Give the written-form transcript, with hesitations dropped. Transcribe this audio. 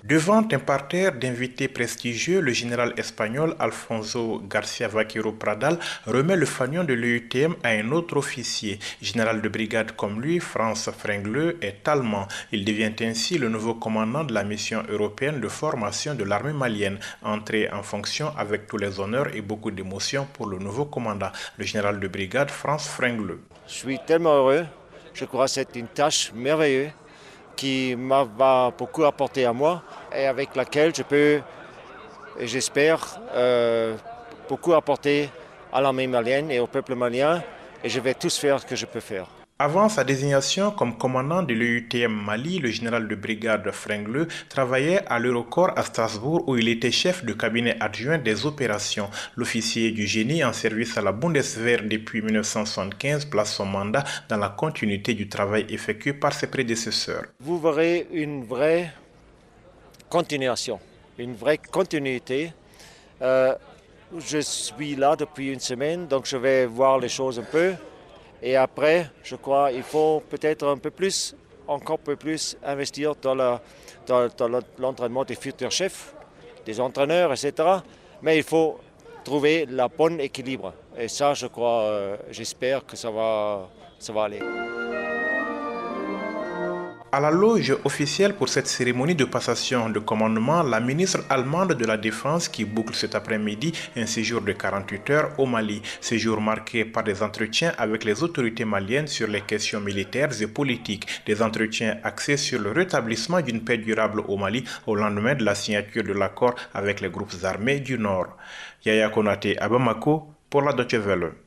Devant un parterre d'invités prestigieux, le général espagnol Alfonso García Vaquero Pradal remet le fanion de l'EUTM à un autre officier. Général de brigade comme lui, Franz Frengle est allemand. Il devient ainsi le nouveau commandant de la mission européenne de formation de l'armée malienne, entré en fonction avec tous les honneurs et beaucoup d'émotions pour le nouveau commandant, le général de brigade Franz Frengle. Je suis tellement heureux. Je crois que c'est une tâche merveilleuse qui va beaucoup apporter à moi et avec laquelle je peux, j'espère, beaucoup apporter à l'armée malienne et au peuple malien, et je vais tout faire ce que je peux faire. Avant sa désignation comme commandant de l'EUTM Mali, le général de brigade Frengle travaillait à l'Eurocorps à Strasbourg où il était chef de cabinet adjoint des opérations. L'officier du génie en service à la Bundeswehr depuis 1975 place son mandat dans la continuité du travail effectué par ses prédécesseurs. Vous verrez une vraie continuation, une vraie continuité. Je suis là depuis une semaine, donc je vais voir les choses un peu. Et après, je crois qu'il faut peut-être encore un peu plus investir dans l'entraînement des futurs chefs, des entraîneurs, etc. Mais il faut trouver le bon équilibre. Et ça, je crois, j'espère que ça va aller. À la loge officielle pour cette cérémonie de passation de commandement, la ministre allemande de la Défense qui boucle cet après-midi un séjour de 48 heures au Mali. Séjour marqué par des entretiens avec les autorités maliennes sur les questions militaires et politiques. Des entretiens axés sur le rétablissement d'une paix durable au Mali au lendemain de la signature de l'accord avec les groupes armés du Nord. Yaya Konaté à Bamako pour la Deutsche Welle.